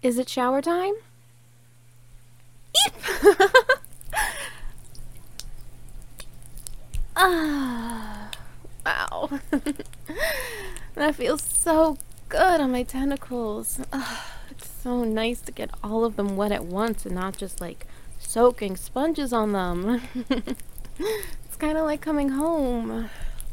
Is it shower time? Ah, wow. That feels so good on my tentacles. It's so nice to get all of them wet at once and not just like soaking sponges on them. It's kind of like coming home.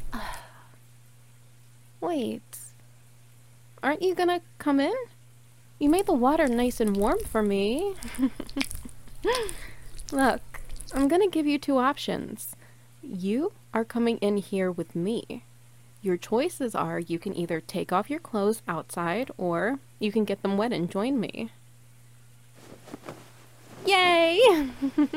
Wait, aren't you gonna come in? You made the water nice and warm for me. Look, I'm gonna give you two options. You are coming in here with me. Your choices are you can either take off your clothes outside or you can get them wet and join me. Yay!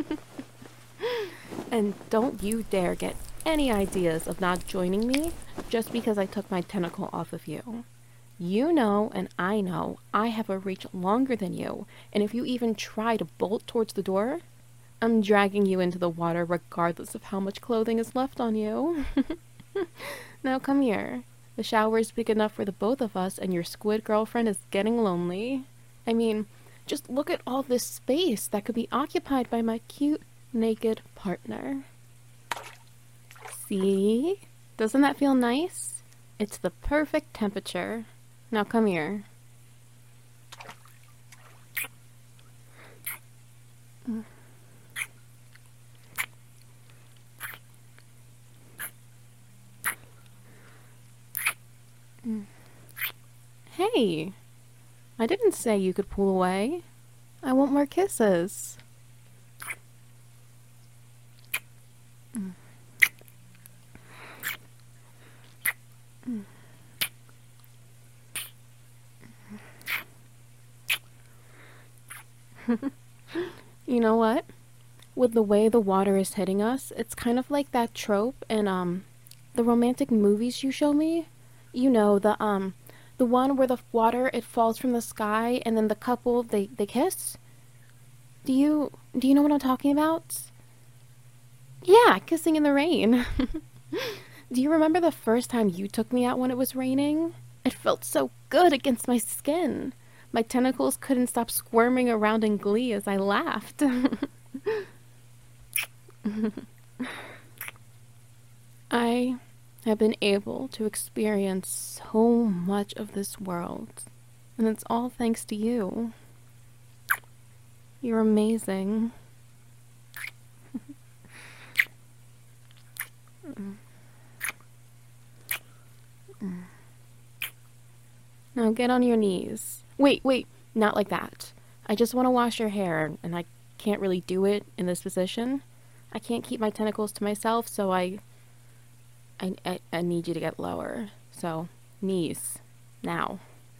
And don't you dare get any ideas of not joining me just because I took my tentacle off of you. You know and I know I have a reach longer than you, and if you even try to bolt towards the door, I'm dragging you into the water regardless of how much clothing is left on you. Now come here. The shower is big enough for the both of us and your squid girlfriend is getting lonely. I mean, just look at all this space that could be occupied by my cute, naked partner. See? Doesn't that feel nice? It's the perfect temperature. Now come here. Hey, I didn't say you could pull away. I want more kisses. You know what? With the way the water is hitting us, it's kind of like that trope in the romantic movies you show me. You know, the one where the water it falls from the sky and then the couple they kiss? Do you know what I'm talking about? Yeah, kissing in the rain. Do you remember the first time you took me out when it was raining? It felt so good against my skin. My tentacles couldn't stop squirming around in glee as I laughed. I have been able to experience so much of this world, and it's all thanks to you. You're amazing. Now get on your knees. Wait, not like that. I just want to wash your hair, and I can't really do it in this position. I can't keep my tentacles to myself, so I need you to get lower. So, knees. Now.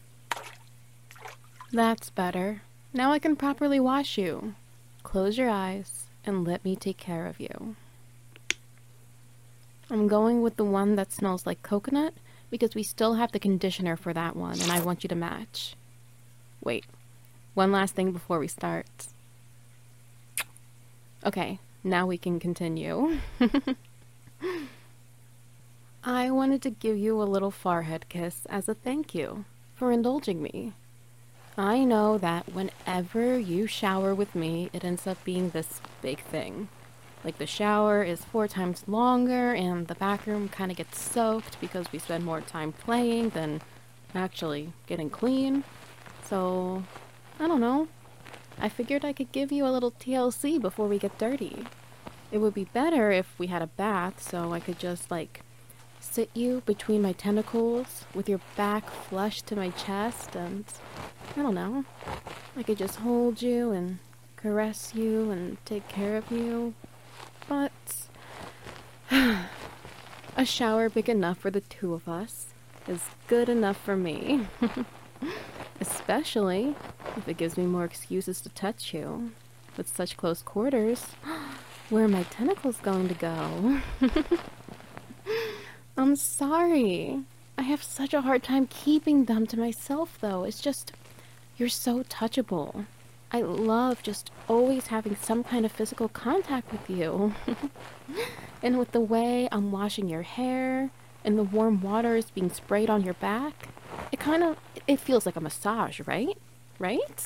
That's better. Now I can properly wash you. Close your eyes and let me take care of you. I'm going with the one that smells like coconut because we still have the conditioner for that one and I want you to match. Wait, one last thing before we start. Okay, now we can continue. I wanted to give you a little forehead kiss as a thank you for indulging me. I know that whenever you shower with me, it ends up being this big thing. Like the shower is 4 times longer and the bathroom kind of gets soaked because we spend more time playing than actually getting clean. So, I don't know. I figured I could give you a little TLC before we get dirty. It would be better if we had a bath so I could just sit you between my tentacles with your back flush to my chest and I don't know. I could just hold you and caress you and take care of you. But a shower big enough for the two of us is good enough for me. Especially if it gives me more excuses to touch you. With such close quarters, where are my tentacles going to go? I'm sorry. I have such a hard time keeping them to myself, though. It's just, you're so touchable. I love just always having some kind of physical contact with you. And with the way I'm washing your hair and the warm water is being sprayed on your back, it feels like a massage, right? right?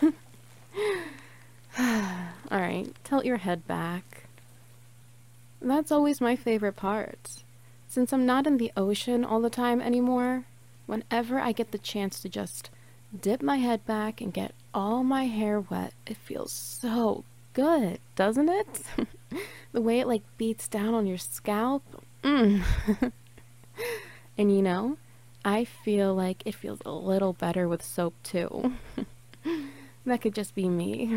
Alright, tilt your head back. That's always my favorite part. Since I'm not in the ocean all the time anymore, whenever I get the chance to just dip my head back and get all my hair wet, it feels so good, doesn't it? The way it like beats down on your scalp. Mm. And you know, I feel like it feels a little better with soap too. That could just be me.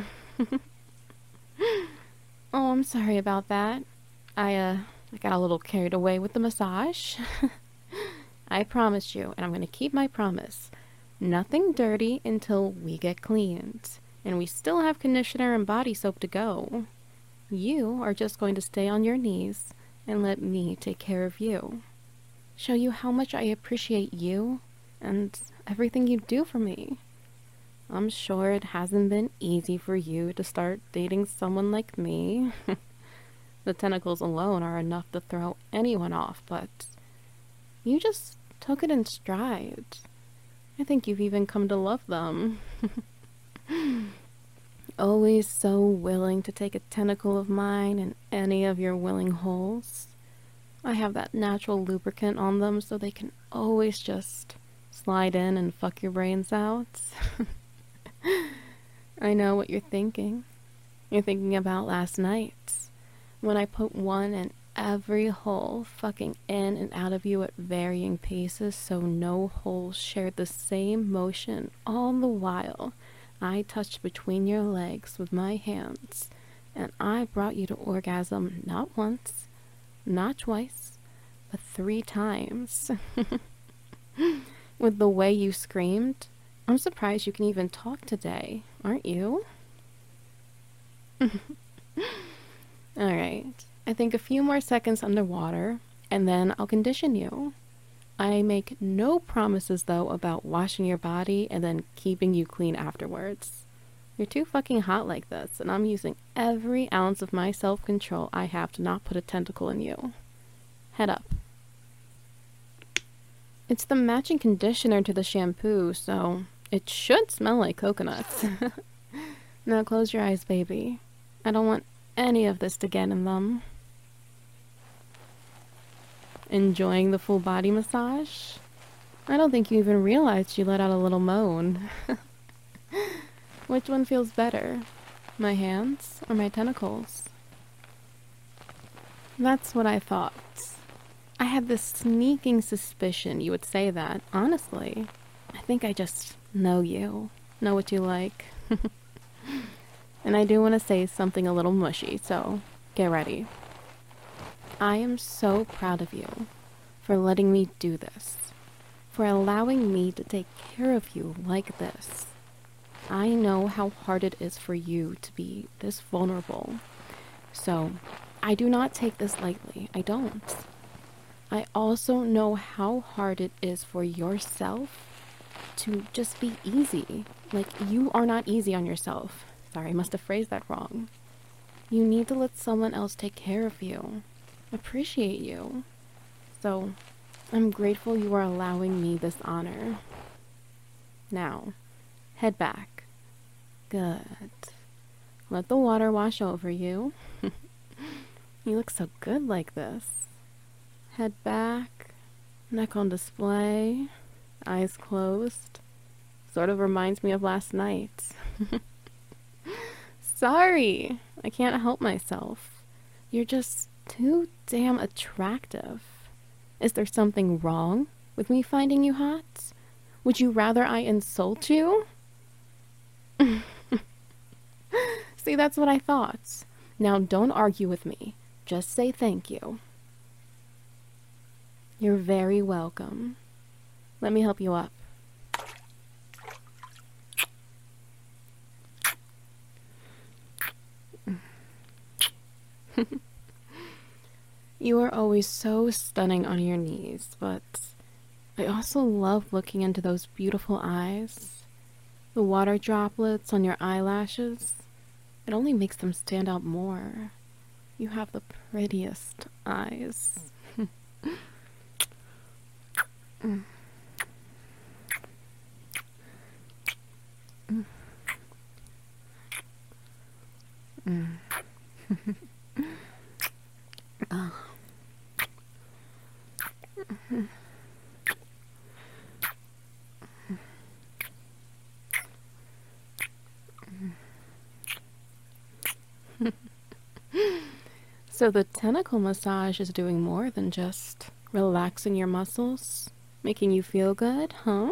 Oh, I'm sorry about that. I got a little carried away with the massage. I promised you, and I'm going to keep my promise. Nothing dirty until we get cleaned. And we still have conditioner and body soap to go. You are just going to stay on your knees and let me take care of you. Show you how much I appreciate you and everything you do for me. I'm sure it hasn't been easy for you to start dating someone like me. The tentacles alone are enough to throw anyone off, but you just took it in stride. I think you've even come to love them. Always so willing to take a tentacle of mine in any of your willing holes. I have that natural lubricant on them so they can always just slide in and fuck your brains out. I know what you're thinking. You're thinking about last night, when I put one in every hole, fucking in and out of you at varying paces so no holes shared the same motion all the while. I touched between your legs with my hands, and I brought you to orgasm not once, not twice, but 3 times. With the way you screamed, I'm surprised you can even talk today, aren't you? Alright, I think a few more seconds underwater, and then I'll condition you. I make no promises, though, about washing your body and then keeping you clean afterwards. You're too fucking hot like this, and I'm using every ounce of my self-control I have to not put a tentacle in you. Head up. It's the matching conditioner to the shampoo, so it should smell like coconuts. Now close your eyes, baby. I don't want any of this to get in them. Enjoying the full body massage? I don't think you even realized you let out a little moan. Which one feels better? My hands or my tentacles? That's what I thought. I had this sneaking suspicion you would say that. Honestly, I think I just know you. Know what you like. And I do want to say something a little mushy, so get ready. I am so proud of you for letting me do this, for allowing me to take care of you like this. I know how hard it is for you to be this vulnerable, so I do not take this lightly. I don't. I also know how hard it is for yourself to just be easy. Like, you are not easy on yourself. Sorry, I must have phrased that wrong. You need to let someone else take care of you, appreciate you. So, I'm grateful you are allowing me this honor. Now, head back. Good. Let the water wash over you. You look so good like this. Head back, neck on display, eyes closed. Sort of reminds me of last night. Sorry, I can't help myself. You're just too damn attractive. Is there something wrong with me finding you hot? Would you rather I insult you? See, that's what I thought. Now don't argue with me. Just say thank you. You're very welcome. Let me help you up. You are always so stunning on your knees, but I also love looking into those beautiful eyes. The water droplets on your eyelashes, it only makes them stand out more. You have the prettiest eyes. So the tentacle massage is doing more than just relaxing your muscles, making you feel good, huh?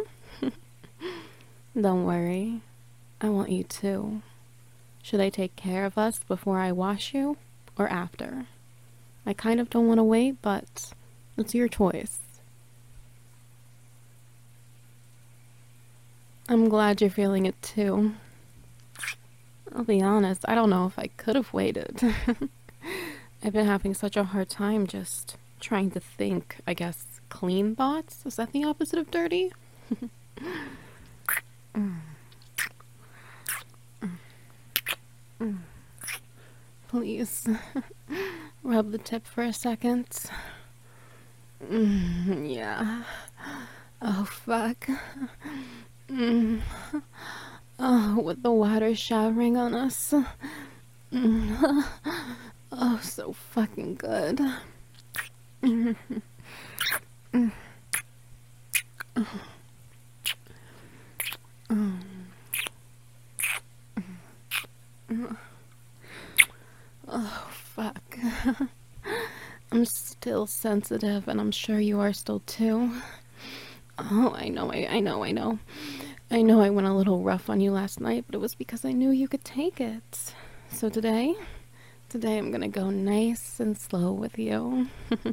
Don't worry. I want you to. Should I take care of us before I wash you, or after? I kind of don't want to wait, but it's your choice. I'm glad you're feeling it too. I'll be honest, I don't know if I could have waited. I've been having such a hard time just trying to think, I guess, clean thoughts? Is that the opposite of dirty? Please, rub the tip for a second. Yeah. Oh, fuck. Oh, with the water showering on us. Oh, so fucking good. Oh, fuck. I'm still sensitive, and I'm sure you are still too. Oh, I know. I know I went a little rough on you last night, but it was because I knew you could take it. So today I'm gonna go nice and slow with you.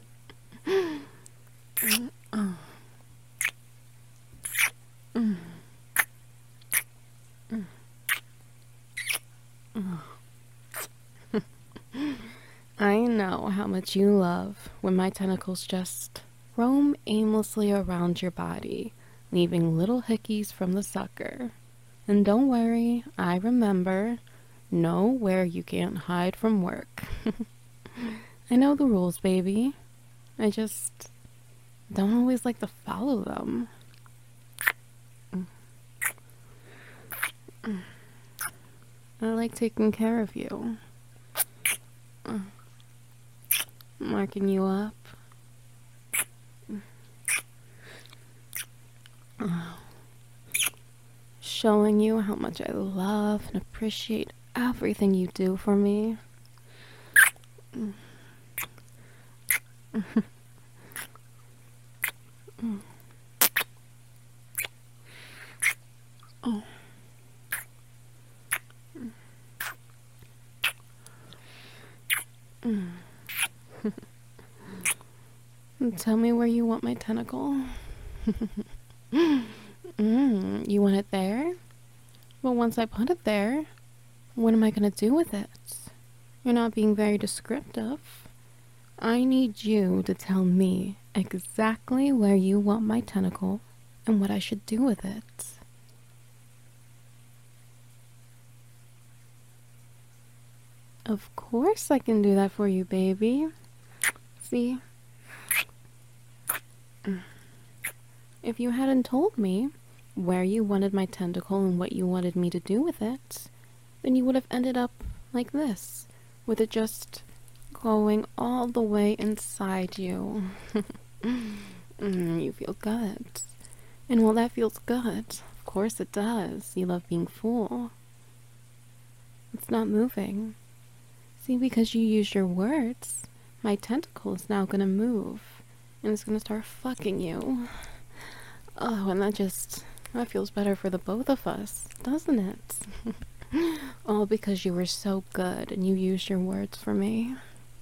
I know how much you love when my tentacles just roam aimlessly around your body, leaving little hickeys from the sucker. And don't worry, I remember. Know where you can't hide from work. I know the rules, baby. I just don't always like to follow them. I like taking care of you. Marking you up. Showing you how much I love and appreciate everything you do for me. Tell me where you want my tentacle. You want it there? Well, once I put it there, what am I going to do with it? You're not being very descriptive. I need you to tell me exactly where you want my tentacle and what I should do with it. Of course I can do that for you, baby. See? If you hadn't told me where you wanted my tentacle and what you wanted me to do with it, then you would have ended up like this, with it just going all the way inside you. You feel good. And while that feels good, of course it does. You love being full. It's not moving. See, because you used your words, my tentacle is now gonna move, and it's gonna start fucking you. Oh, and that feels better for the both of us, doesn't it? All because you were so good and you used your words for me.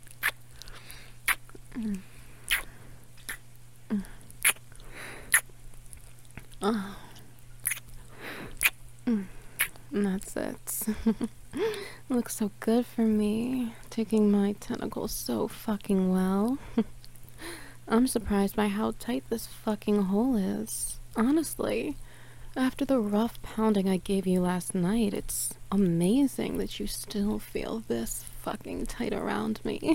Oh. And that's it. Looks so good for me, taking my tentacles so fucking well. I'm surprised by how tight this fucking hole is. Honestly, after the rough pounding I gave you last night, it's amazing that you still feel this fucking tight around me.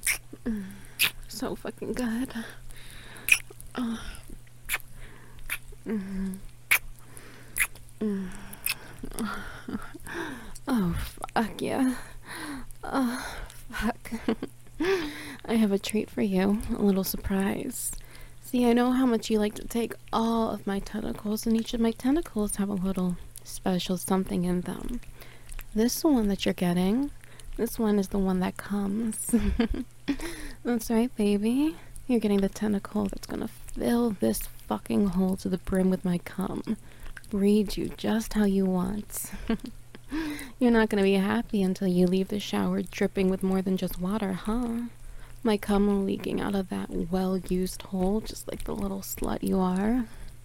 So fucking good. Oh, fuck yeah. Oh, fuck. I have a treat for you, a little surprise. See, I know how much you like to take all of my tentacles, and each of my tentacles have a little special something in them. This one that you're getting, this one is the one that comes. That's right, baby. You're getting the tentacle that's gonna fill this fucking hole to the brim with my cum. Read you just how you want. You're not gonna be happy until you leave the shower dripping with more than just water, huh? My cum leaking out of that well-used hole, just like the little slut you are.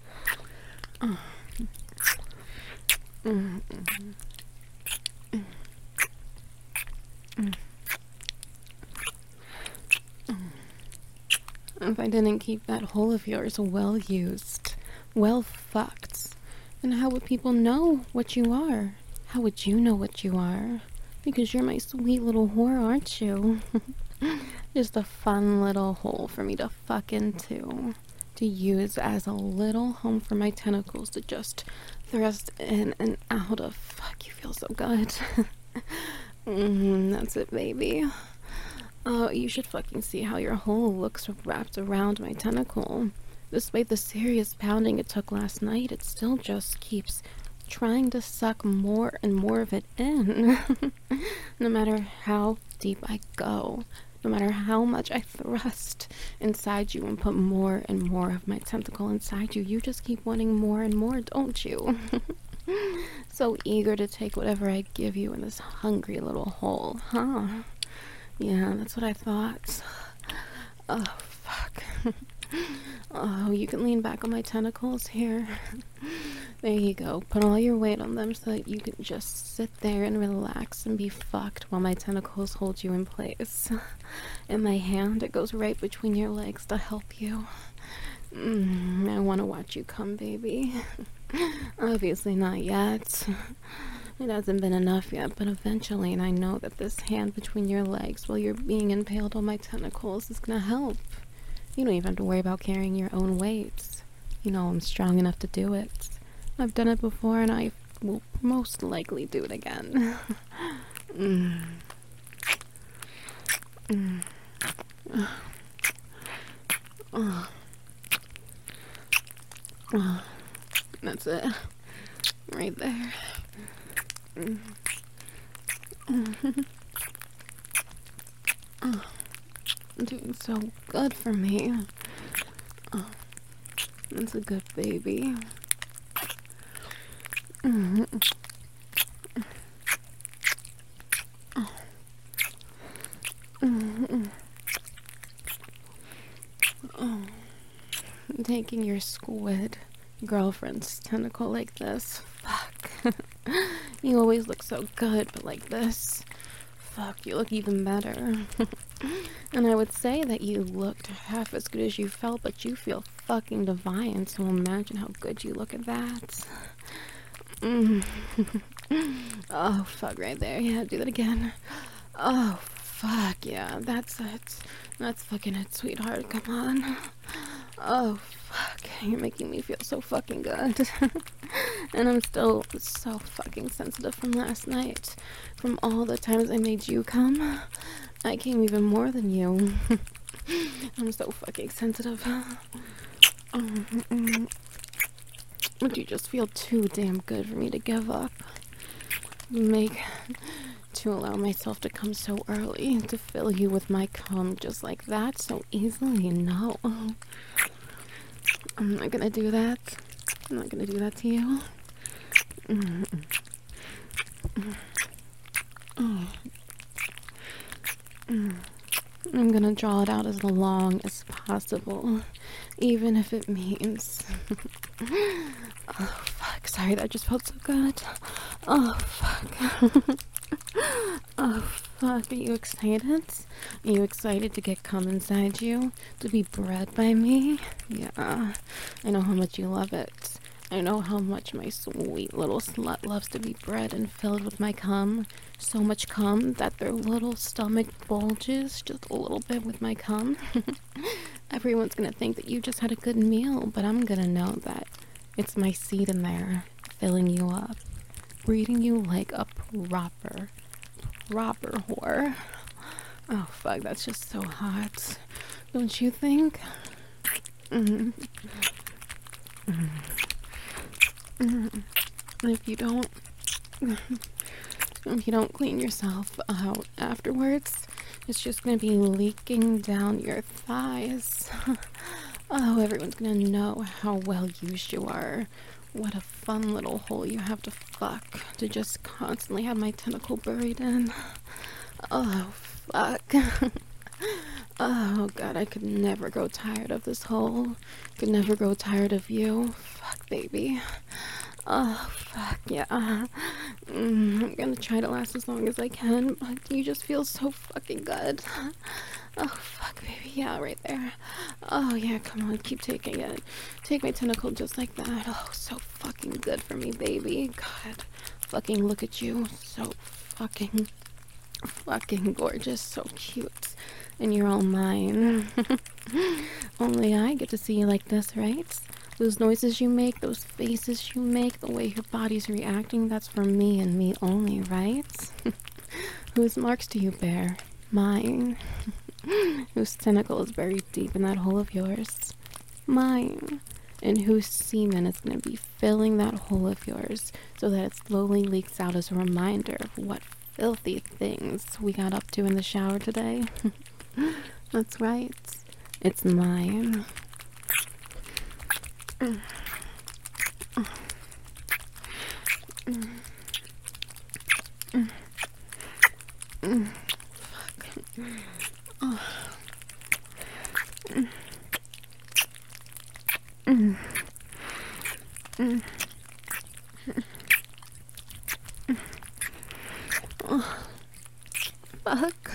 If I didn't keep that hole of yours well-used, well-fucked, then how would people know what you are? How would you know what you are? Because you're my sweet little whore, aren't you? Just a fun little hole for me to fuck into. To use as a little home for my tentacles to just thrust in and out of. Fuck, you feel so good. That's it, baby. Oh, you should fucking see how your hole looks wrapped around my tentacle. Despite the serious pounding it took last night, it still just keeps trying to suck more and more of it in. No matter how deep I go, no matter how much I thrust inside you and put more and more of my tentacle inside you, you just keep wanting more and more, don't you? So eager to take whatever I give you in this hungry little hole, huh? Yeah, that's what I thought. Oh, fuck. Oh, you can lean back on my tentacles here. There you go. Put all your weight on them so that you can just sit there and relax and be fucked while my tentacles hold you in place. In my hand, it goes right between your legs to help you. I want to watch you come, baby. Obviously not yet. It hasn't been enough yet, but eventually, and I know that this hand between your legs while you're being impaled on my tentacles is gonna help. You don't even have to worry about carrying your own weight. You know I'm strong enough to do it. I've done it before, and I will most likely do it again. That's it. Right there. Doing so good for me. Oh, that's a good baby. Taking your squid girlfriend's tentacle like this. Fuck. You always look so good, but like this, fuck, you look even better. And I would say that you looked half as good as you felt, but you feel fucking divine, so imagine how good you look at that. Oh, fuck, right there. Yeah, do that again. Oh, fuck, yeah, that's it. That's fucking it, sweetheart, come on. Oh, fuck, you're making me feel so fucking good. And I'm still so fucking sensitive from last night. From all the times I made you come, I came even more than you. I'm so fucking sensitive. But you just feel too damn good for me to give up. To allow myself to come so early, to fill you with my cum just like that so easily. No. I'm not gonna do that. I'm not gonna do that to you. I'm gonna draw it out as long as possible, even if it means... Oh, fuck. Sorry, that just felt so good. Oh, fuck. Oh, fuck. Are you excited? Are you excited to get cum inside you? To be bred by me? Yeah. I know how much you love it. I know how much my sweet little slut loves to be bred and filled with my cum. So much cum that their little stomach bulges just a little bit with my cum. Everyone's gonna think that you just had a good meal, but I'm gonna know that It's my seed in there, filling you up, breeding you like a proper whore. Oh, fuck, that's just so hot. Don't you think? Mm. Mm. Mm. If you don't... If you don't clean yourself out afterwards, it's just gonna be leaking down your thighs. Oh, everyone's gonna know how well used you are. What a fun little hole you have to fuck to just constantly have my tentacle buried in. Oh, fuck. Oh, God, I could never grow tired of this hole. Could never grow tired of you. Fuck, baby. Oh, fuck, yeah. I'm gonna try to last as long as I can, but you just feel so fucking good. Oh, fuck, baby. Yeah, right there. Oh, yeah, come on, keep taking it. Take my tentacle just like that. Oh, so fucking good for me, baby. God, fucking look at you. So fucking gorgeous. So cute. And you're all mine. Only I get to see you like this, right? Those noises you make, those faces you make, the way your body's reacting, that's for me and me only, right? Whose marks do you bear? Mine. Whose tentacle is buried deep in that hole of yours? Mine. And whose semen is going to be filling that hole of yours so that it slowly leaks out as a reminder of what filthy things we got up to in the shower today. That's right. It's mine. Fuck.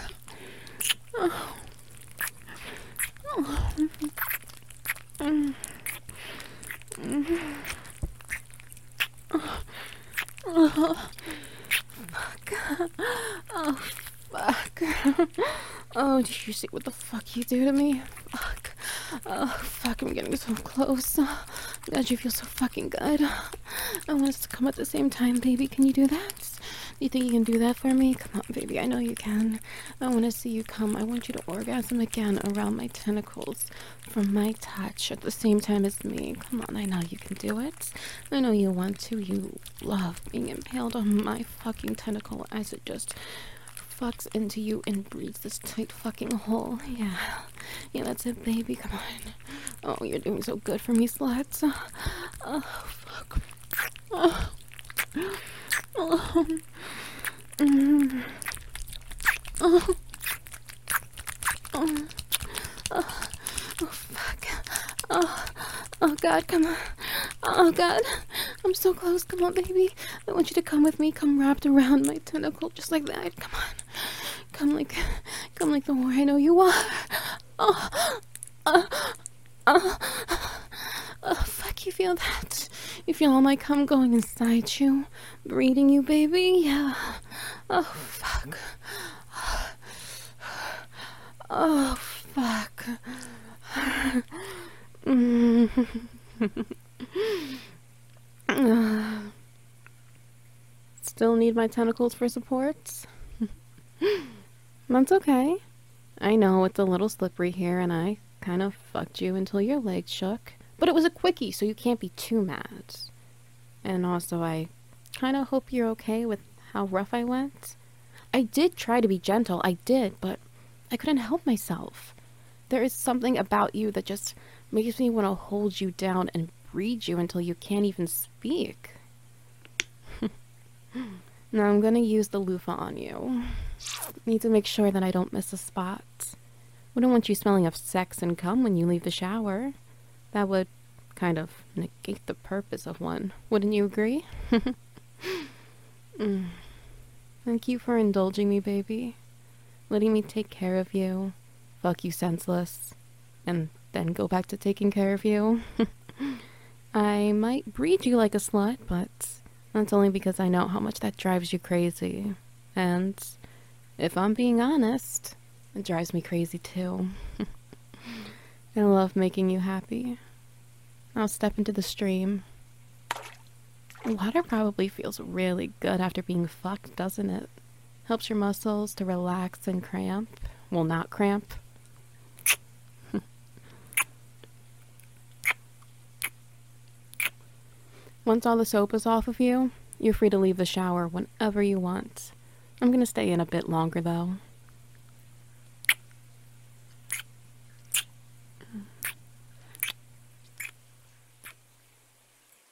Oh, fuck. Oh, did you see what the fuck you do to me? Fuck. Oh, fuck, I'm getting so close. God, you feel so fucking good. I want us to come at the same time, baby. Can you do that? Do you think you can do that for me? Come on, baby. I know you can. I want to see you come. I want you to orgasm again around my tentacles from my touch at the same time as me. Come on, I know you can do it. I know you want to. You love being impaled on my fucking tentacle as it just fucks into you and breeds this tight fucking hole. Yeah. Yeah, that's it, baby. Come on. Oh, you're doing so good for me, sluts. Oh, fuck. Oh. Oh. Mm. Oh. Oh. Oh. Oh, fuck. Oh. Oh, God, come on. Oh, God. I'm so close. Come on, baby. I want you to come with me. Come wrapped around my tentacle just like that. Come on. Come like the whore I know you are. Oh. Fuck, you feel that? You feel all my cum going inside you? Breathing you, baby? Yeah. Oh, fuck. Oh, fuck. Still need my tentacles for support? That's okay. I know it's a little slippery here and I kind of fucked you until your legs shook. But it was a quickie, so you can't be too mad. And also, I kind of hope you're okay with how rough I went. I did try to be gentle, I did, but I couldn't help myself. There is something about you that just makes me want to hold you down and breed you until you can't even speak. Now I'm gonna use the loofah on you. Need to make sure that I don't miss a spot. Wouldn't want you smelling of sex and cum when you leave the shower. That would kind of negate the purpose of one. Wouldn't you agree? Thank you for indulging me, baby. Letting me take care of you, fuck you senseless, and then go back to taking care of you. I might breed you like a slut, but that's only because I know how much that drives you crazy. And if I'm being honest, it drives me crazy too. I love making you happy. I'll step into the stream. Water probably feels really good after being fucked, doesn't it? Helps your muscles to relax and cramp. Well, not cramp. Once all the soap is off of you, you're free to leave the shower whenever you want. I'm gonna stay in a bit longer though.